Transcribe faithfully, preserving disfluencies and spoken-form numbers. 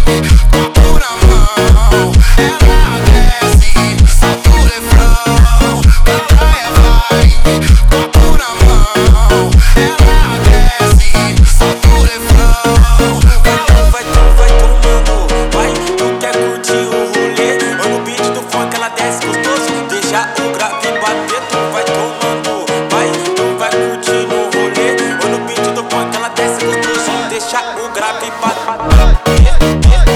copo na mão. Ela desce, solta o refrão. Pra praia vai, copo na mão. Ela desce, solta o refrão. Vai tu, vai tomando, vai, tu quer curtir o rolê. Ou no beat do funk ela desce gostoso, deixa o grave bater. Tu vai tomando, vai, tu vai curtir no rolê. Ou no beat do funk ela desce gostoso, deixa o grave bater.